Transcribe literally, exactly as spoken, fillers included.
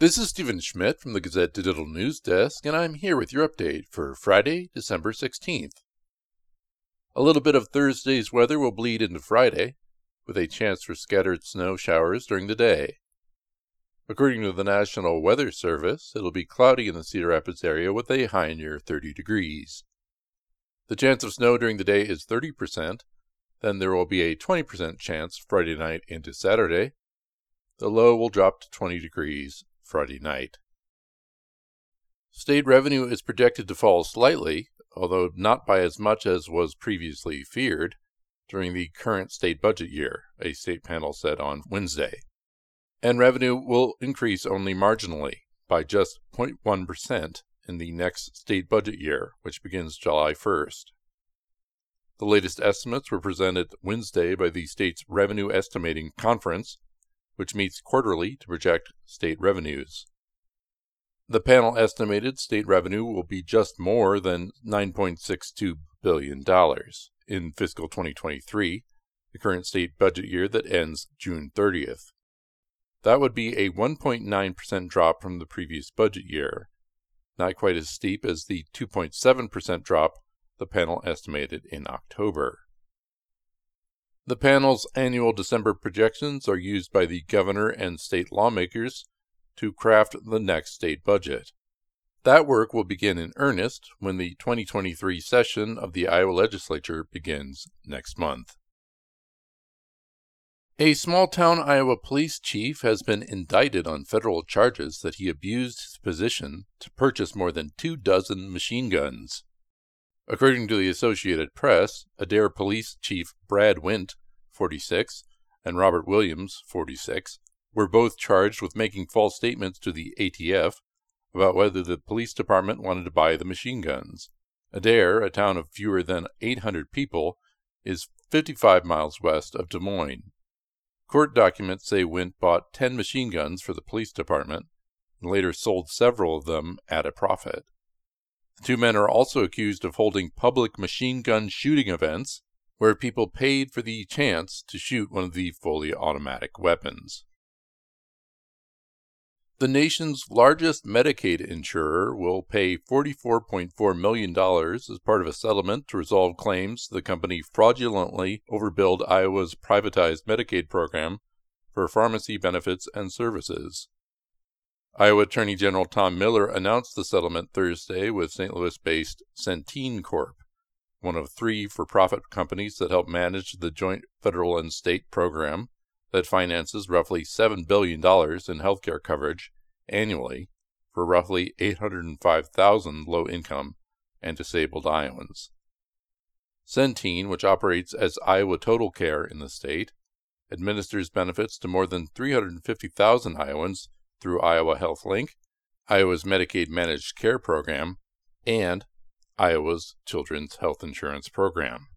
This is Stephen Schmidt from the Gazette Digital News Desk, and I'm here with your update for Friday, December sixteenth. A little bit of Thursday's weather will bleed into Friday, with a chance for scattered snow showers during the day. According to the National Weather Service, it'll be cloudy in the Cedar Rapids area with a high near thirty degrees. The chance of snow during the day is thirty percent, then there will be a twenty percent chance Friday night into Saturday. The low will drop to twenty degrees Friday night. State revenue is projected to fall slightly, although not by as much as was previously feared, during the current state budget year, a state panel said on Wednesday. And revenue will increase only marginally, by just zero point one percent in the next state budget year, which begins July first. The latest estimates were presented Wednesday by the state's Revenue Estimating Conference, which meets quarterly to project state revenues. The panel estimated state revenue will be just more than nine point six two billion dollars in fiscal twenty twenty-three, the current state budget year that ends June thirtieth. That would be a one point nine percent drop from the previous budget year, not quite as steep as the two point seven percent drop the panel estimated in October. The panel's annual December projections are used by the governor and state lawmakers to craft the next state budget. That work will begin in earnest when the twenty twenty-three session of the Iowa legislature begins next month. A small-town Iowa police chief has been indicted on federal charges that he abused his position to purchase more than two dozen machine guns. According to the Associated Press, Adair Police Chief Brad Wint, forty-six, and Robert Williams, forty-six, were both charged with making false statements to the A T F about whether the police department wanted to buy the machine guns. Adair, a town of fewer than eight hundred people, is fifty-five miles west of Des Moines. Court documents say Wint bought ten machine guns for the police department and later sold several of them at a profit. The two men are also accused of holding public machine gun shooting events where people paid for the chance to shoot one of the fully automatic weapons. The nation's largest Medicaid insurer will pay forty-four point four million dollars as part of a settlement to resolve claims the company fraudulently overbilled Iowa's privatized Medicaid program for pharmacy benefits and services. Iowa Attorney General Tom Miller announced the settlement Thursday with Saint Louis-based Centene Corp, one of three for-profit companies that help manage the joint federal and state program that finances roughly seven billion dollars in healthcare coverage annually for roughly eight hundred five thousand low-income and disabled Iowans. Centene, which operates as Iowa Total Care in the state, administers benefits to more than three hundred fifty thousand Iowans through Iowa Health Link, Iowa's Medicaid Managed Care Program, and Iowa's Children's Health Insurance Program.